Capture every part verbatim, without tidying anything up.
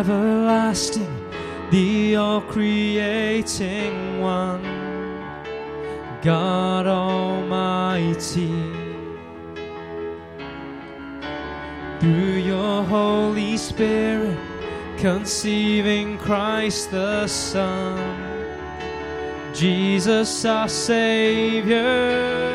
everlasting, the all-creating one, God Almighty. Through your Holy Spirit, conceiving Christ the Son, Jesus our Savior.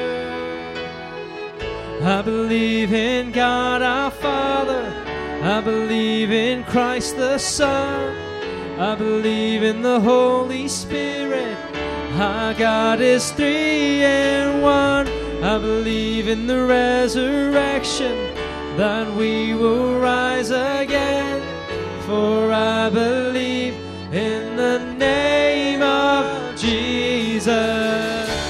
I believe in God our Father, I believe in Christ the Son, I believe in the Holy Spirit. Our God is three in one. I believe in the resurrection, that we will rise again. For I believe in the name of Jesus.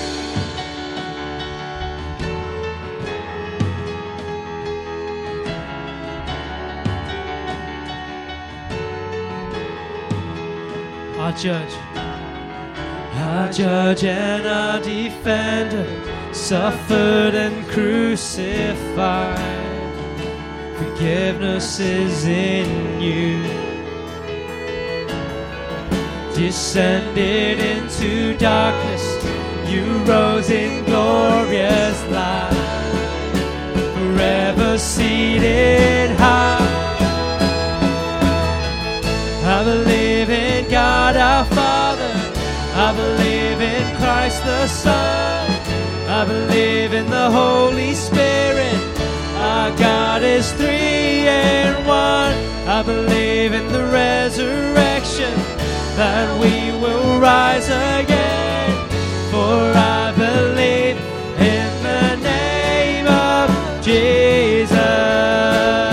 Our judge, our judge and our defender, suffered and crucified. Forgiveness is in you. Descended into darkness, you rose in glorious light. Forever seated high. I believe in God our Father, I believe in Christ the Son, I believe in the Holy Spirit. Our God is three in one. I believe in the resurrection, that we will rise again. For I believe in the name of Jesus.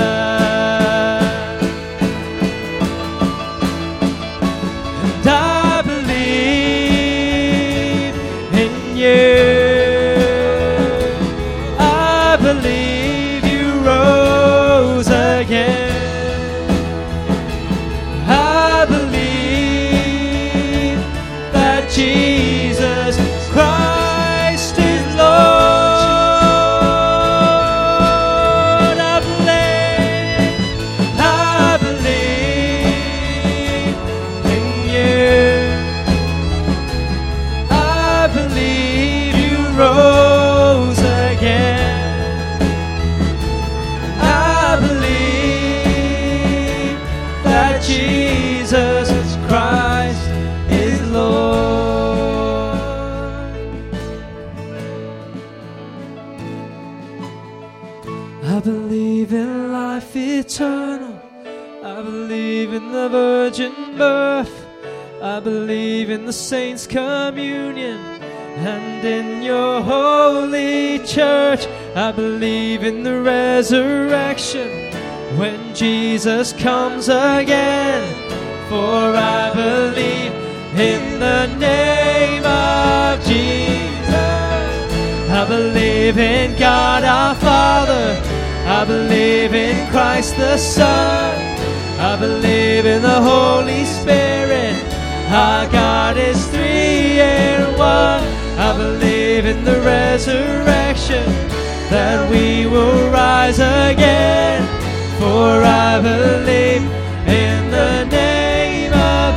I believe in life eternal. I believe in the virgin birth. I believe in the saints' communion and in your holy church. I believe in the resurrection when Jesus comes again. For I believe in the name of Jesus. I believe in God our Father. I believe in Christ the Son. I believe in the Holy Spirit. Our God is three in one. I believe in the resurrection, that we will rise again. For I believe in the name of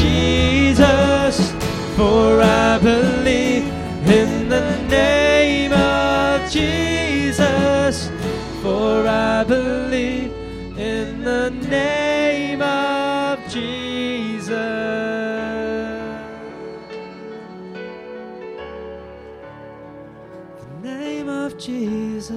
Jesus. For I believe in the name of Jesus. For I believe in the name of Jesus. The name of Jesus.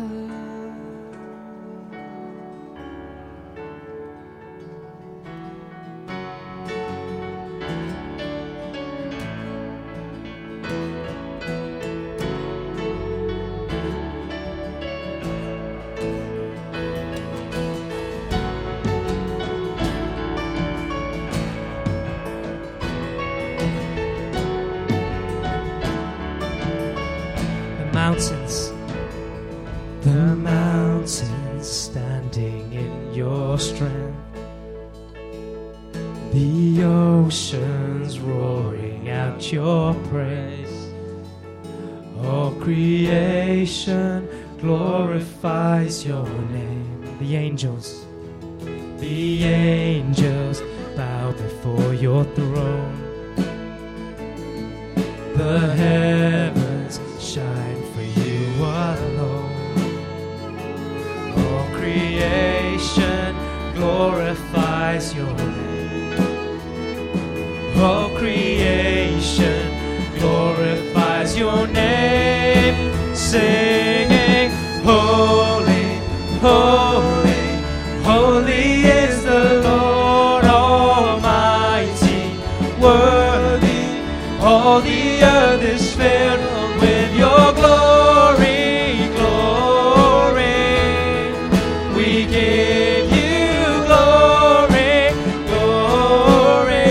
Mountains, the mountains standing in your strength, the oceans roaring out your praise. All creation glorifies your name. The angels, the angels bow before your throne. The heavens shine for you alone. All creation glorifies your name. All creation glorifies your name, singing, holy, holy, holy is the Lord Almighty, worthy. All the earth is filled with your glory, glory. We give you glory, glory.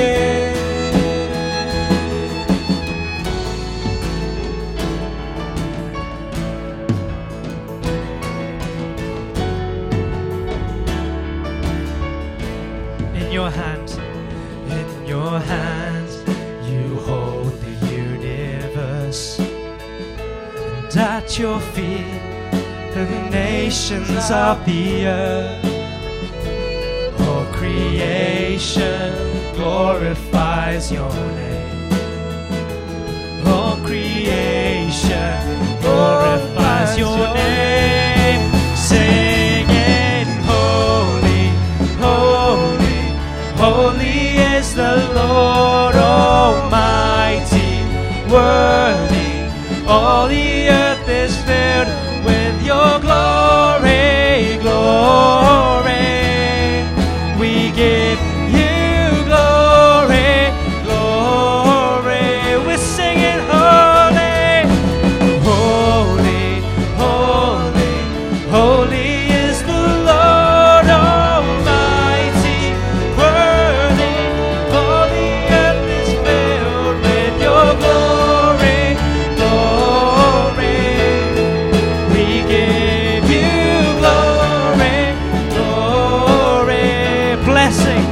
In your hand, in your hands, you hold the universe, and at your feet the nations of the earth. All creation glorifies your name. All creation glorifies your name, singing, holy, holy, holy is the Lord Almighty, worthy. All the earth is filled with your glory, glory. We give you glory, glory. We're singing holy, holy, holy, holy is the Lord Almighty, worthy. All the earth is filled with your glory, glory. We give you glory, glory. Blessing,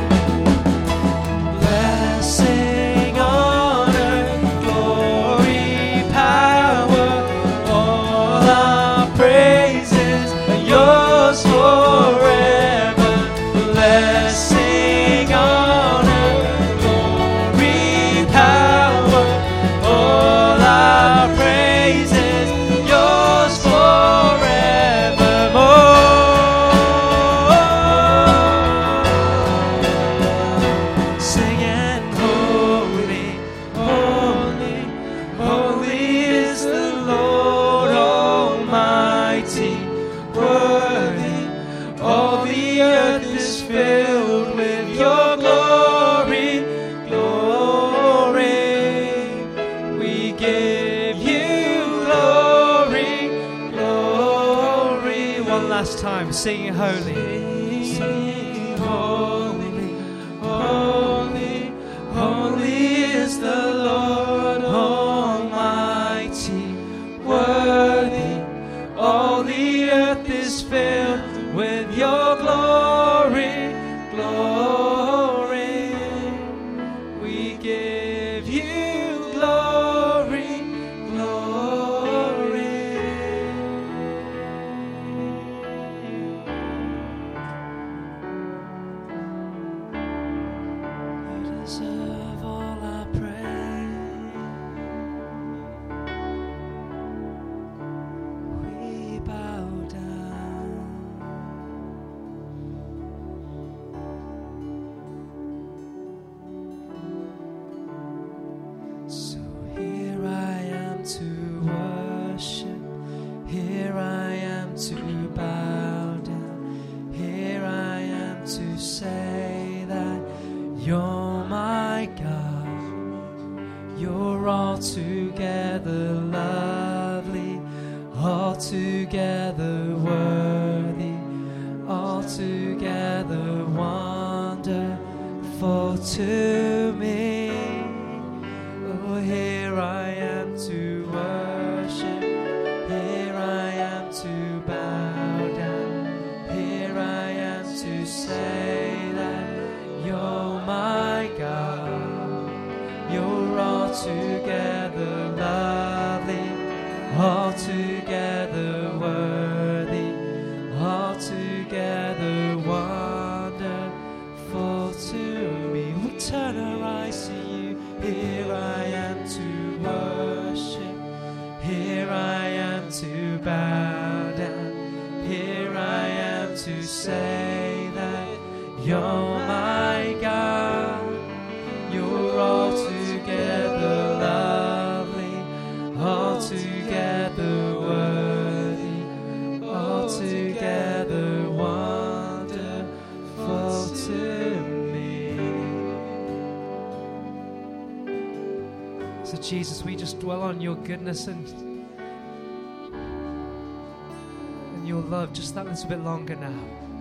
blessing, honor, glory, power, all our praises are yours forever. Blessing, honor, glory, power, all our praises yours forevermore. Singing, holy, holy, holy is the Lord Almighty, worthy. All the earth is filled with your glory, glory. We give you glory, glory. One last time, singing holy. Singing holy, holy, holy is the Lord Almighty, worthy. All the earth is filled with your glory, glory. We give you glory, glory. You deserve all our praise. We bow down. So here I am to worship, here I am to bow down, here I am to say that you're my God, you're altogether lovely, altogether worthy, altogether wonderful to me. Oh, here I am to worship, here I am to bow down, here I am to say that you're my God, you're altogether lovely, altogether worthy, altogether wonderful You're my God. You're altogether lovely, altogether worthy, altogether wonderful to me. So Jesus, we just dwell on your goodness and and your love just that little bit longer now.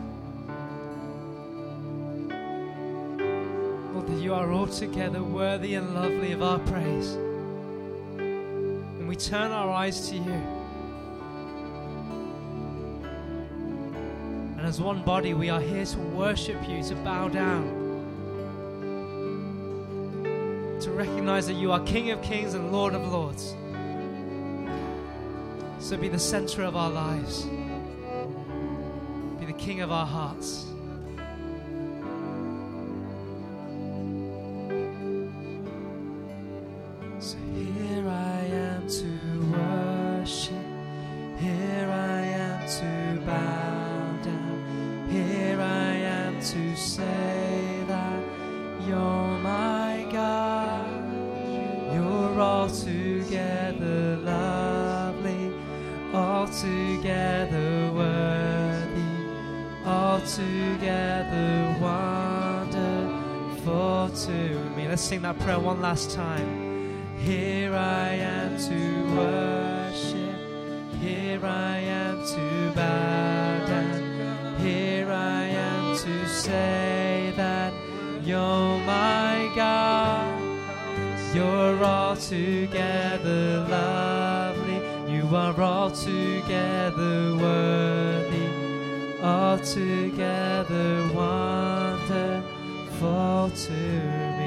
Lord, that you are altogether worthy and lovely of our praise. And we turn our eyes to you. And as one body, we are here to worship you, to bow down, to recognize that you are King of Kings and Lord of Lords. So be the center of our lives. Be the King of our hearts. So here I am to worship. Here I am to bow down. Here I am to say that you're my God. You're altogether lovely, altogether worthy, altogether wonderful to me. Let's sing that prayer one last time. Here I am to worship. Here I am to bow down. Here I am to say that you're my God. You're altogether lovely. You are altogether worthy, altogether wonderful to me.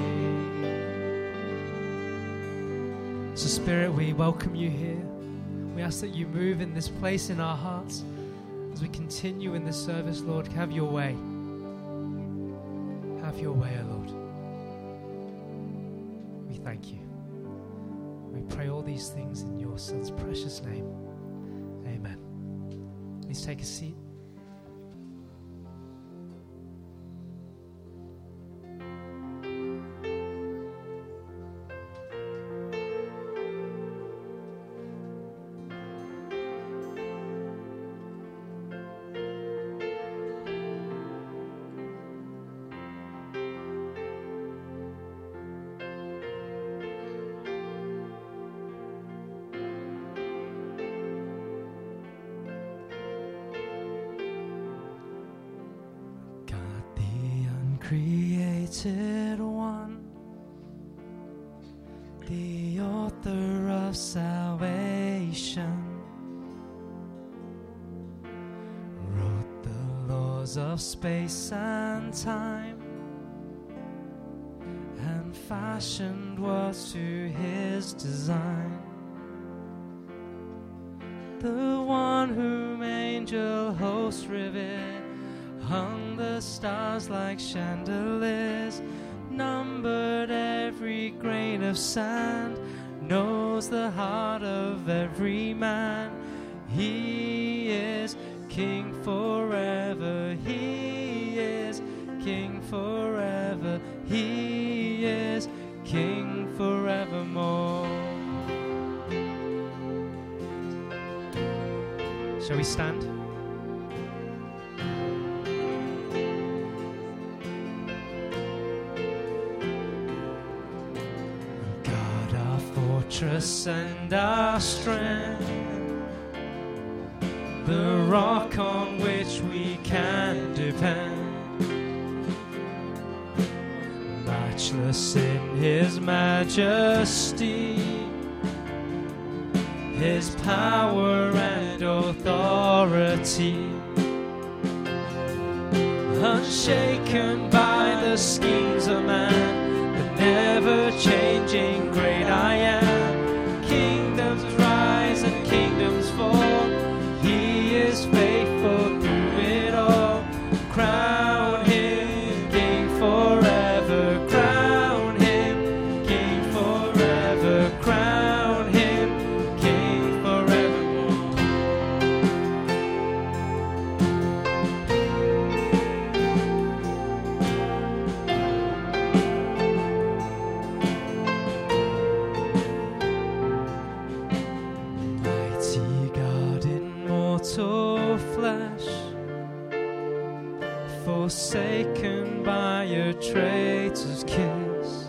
So Spirit, we welcome you here. We ask that you move in this place in our hearts as we continue in this service, Lord. Have your way. Have your way, O Lord. We thank you. We pray all these things in your Son's precious name. Amen. Please take a seat. Created one, the author of salvation, wrote the laws of space and time, and fashioned worlds to his design. The one whom angel hosts revere, hung the stars like chandeliers, numbered every grain of sand, knows the heart of every man. He is King forever. He is King forever. He is King forevermore. Shall we stand? Fortress and our strength, the rock on which we can depend, matchless in his majesty, his power and authority, unshaken by the schemes of man, the never-changing great I am. Kingdoms rise and kingdoms fall. He is faithful through it all. Crown him King forever. Crown him King forever. Crown him King forevermore. forsaken by a traitor's kiss.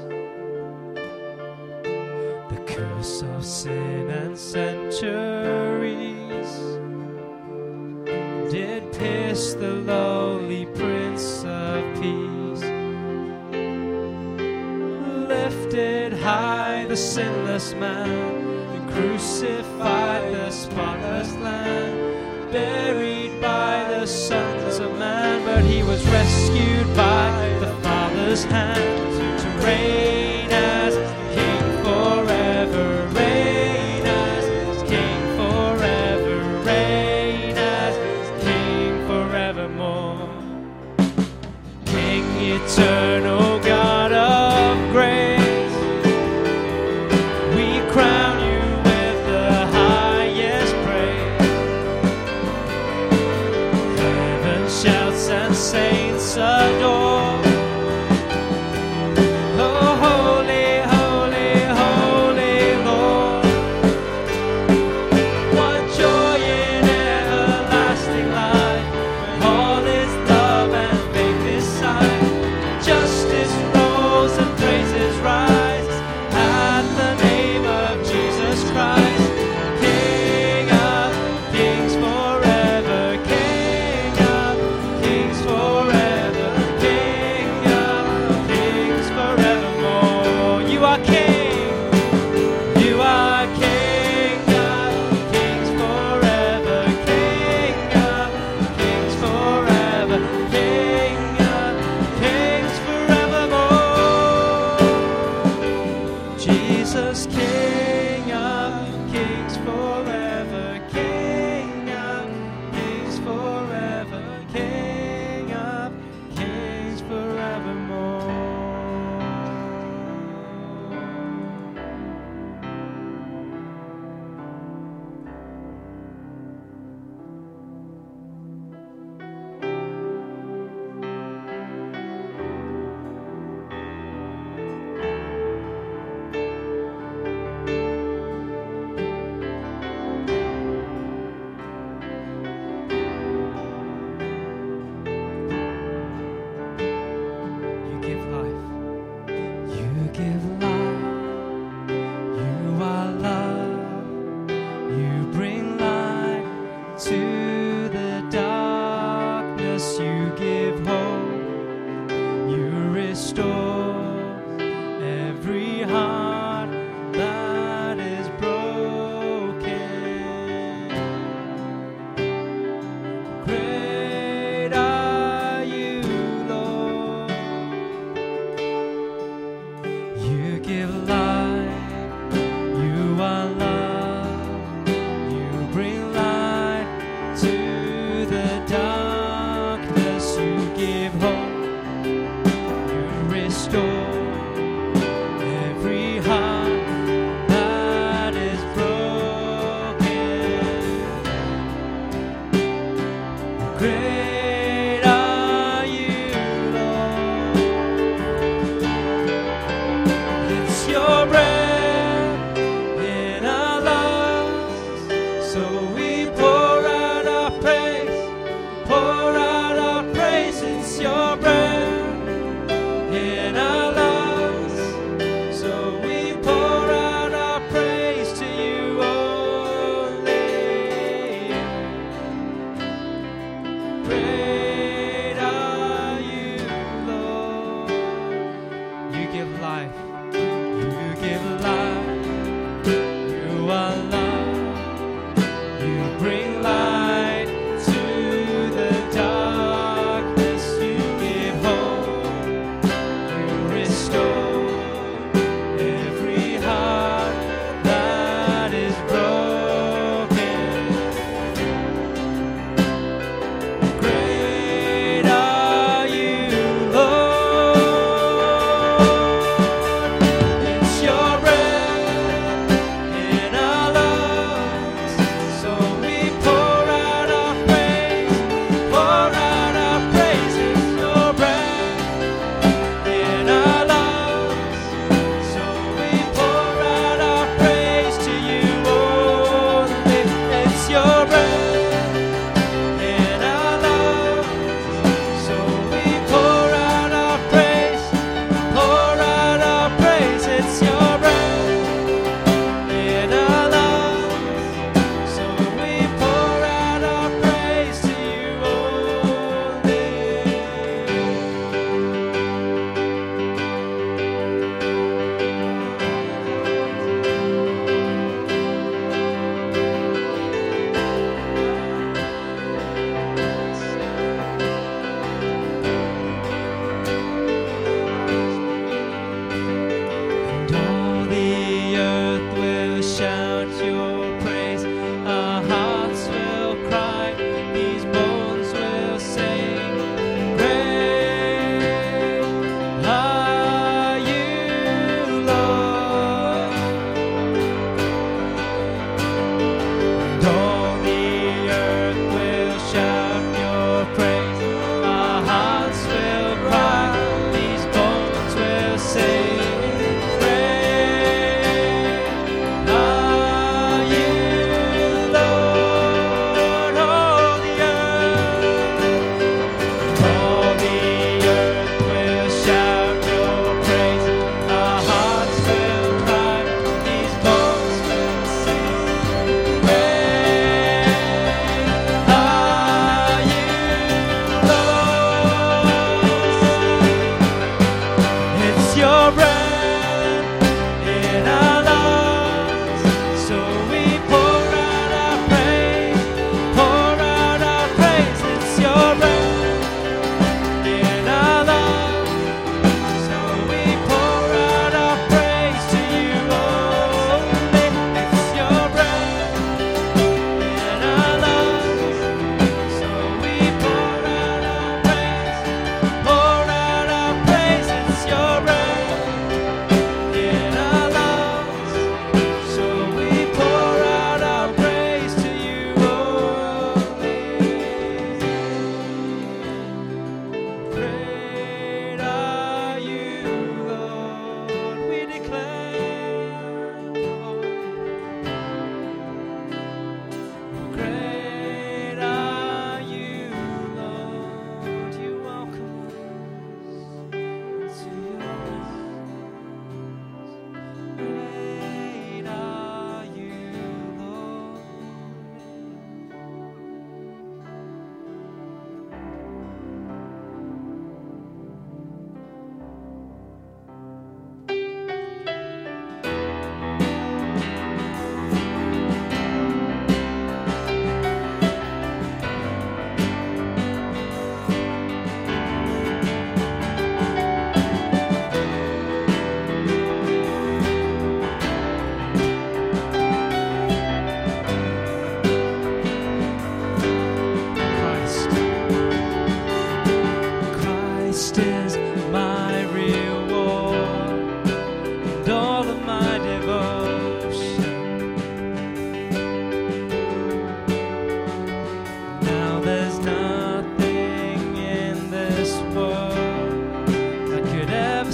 The curse of sin and centuries did pierce the lowly Prince of Peace. Lifted high the sinless man, and crucified the spotless Lamb, buried by the sons of man, but he was rescued by the Father's hand to reign as King forever, reign as King forever, reign as King forevermore. King eternal, God of grace, we crown you with the highest praise. Heaven shouts and saints adore. Oh, holy, holy, holy Lord. What joy in everlasting life, when all is love and faith is sight. Justice rose and praises rise at the name of Jesus Christ. King of kings forever, King of kings forever, King of kings forevermore. You are King, you are King of kings forever, King of kings forever, King of kings forevermore. Jesus, King of kings forever, King of kings forever, King of kings forevermore. You give life, you give life, you are love, you bring light to the darkness, you give hope, you restore every heart that is broken. Great are you, Lord. You give life, you are love, you bring light to the darkness, you give hope, you restore every heart that is broken. Great are you, Lord. It's your breath in our lungs, so we pour out our praise, pour out our praise. It's your breath in our lungs.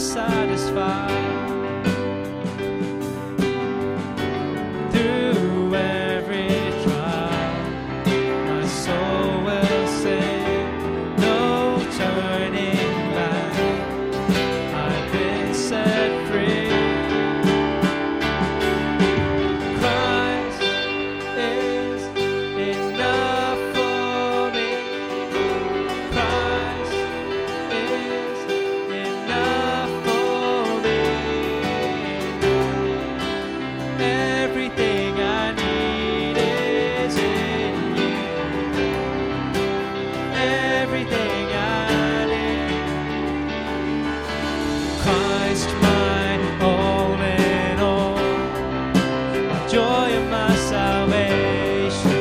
satisfied. Through every trial, my soul will sing, no turning back. I've been set free. Christ is enough for me. Christ is enough for me. Everything I need is in you. Everything I need. Christ, my all in all, the joy of my salvation.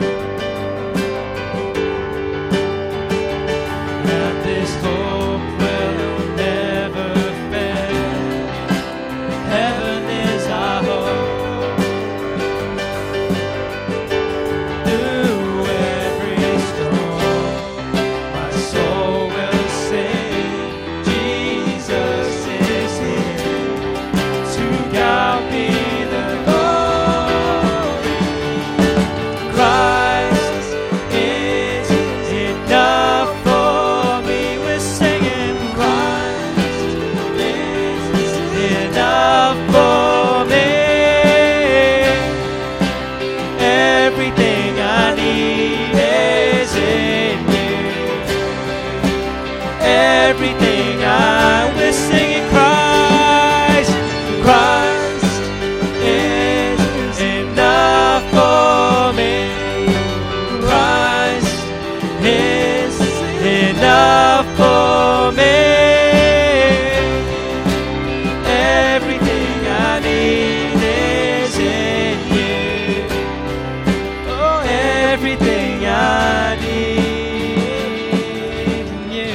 And this hope will never fail. Heaven is our hope. Through every storm, my soul will sing. Jesus is here to God be the glory. Christ is enough for me. We're singing, Christ is enough for me. Everything I need is in you. Everything I, we're singing, Christ, Christ is enough for me. Christ is enough for me. Everything I need is in you. Oh, everything I need in you.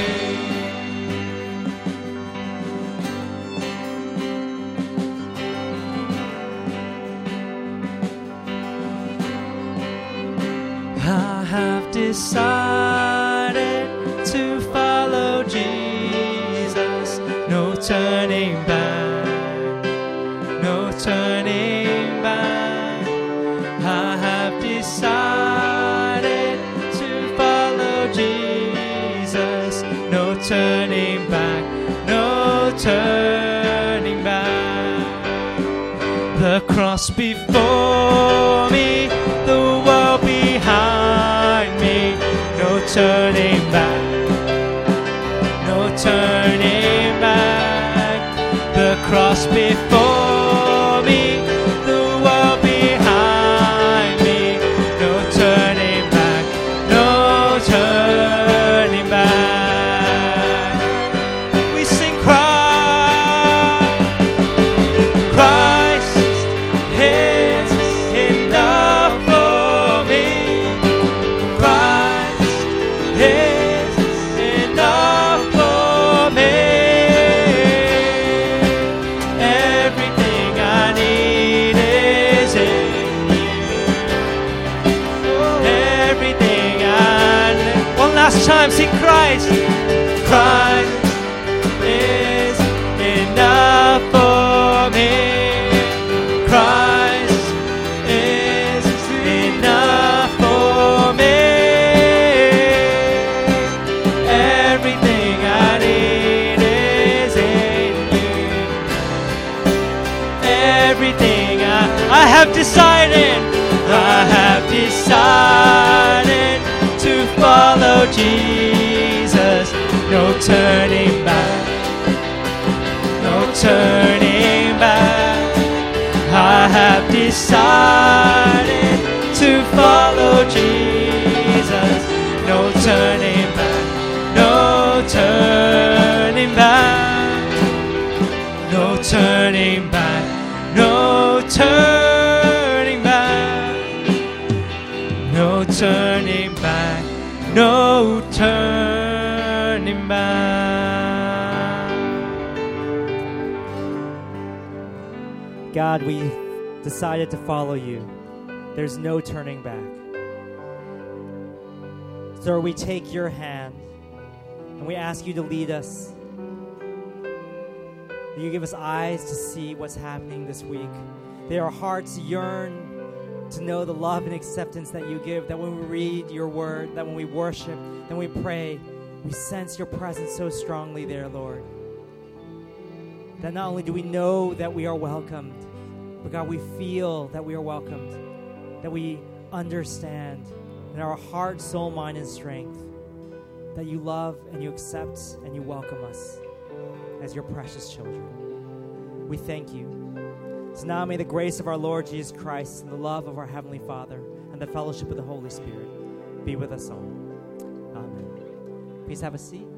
I have decided to follow Jesus. No turning back. No turning back. I have decided to follow Jesus. No turning back. No turning back. The cross before me, the world behind me. No turning back. No turning back. The cross before me, the world behind me. No turning back. No turning back. We sing Christ. Christ is enough for me. Christ is enough for me. Everything I need is in you. Everything I need. One last time, sing Christ. Christ is enough for me. Christ is enough for me. Everything I need is in you. Everything I, I have decided, I have decided to follow Jesus. No turning back. No turning back. I have decided to follow Jesus. No turning back. No turning back. No turning back. No turning back. No turning back. No turning back. God, we decided to follow you. There's no turning back. So we take your hand and we ask you to lead us. That you give us eyes to see what's happening this week. That our hearts yearn to know the love and acceptance that you give. That when we read your word, that when we worship, that when we pray, we sense your presence so strongly there, Lord. That not only do we know that we are welcomed, but God, we feel that we are welcomed. That we understand in our heart, soul, mind, and strength that you love and you accept and you welcome us as your precious children. We thank you. So now may the grace of our Lord Jesus Christ and the love of our Heavenly Father and the fellowship of the Holy Spirit be with us all. Amen. Please have a seat.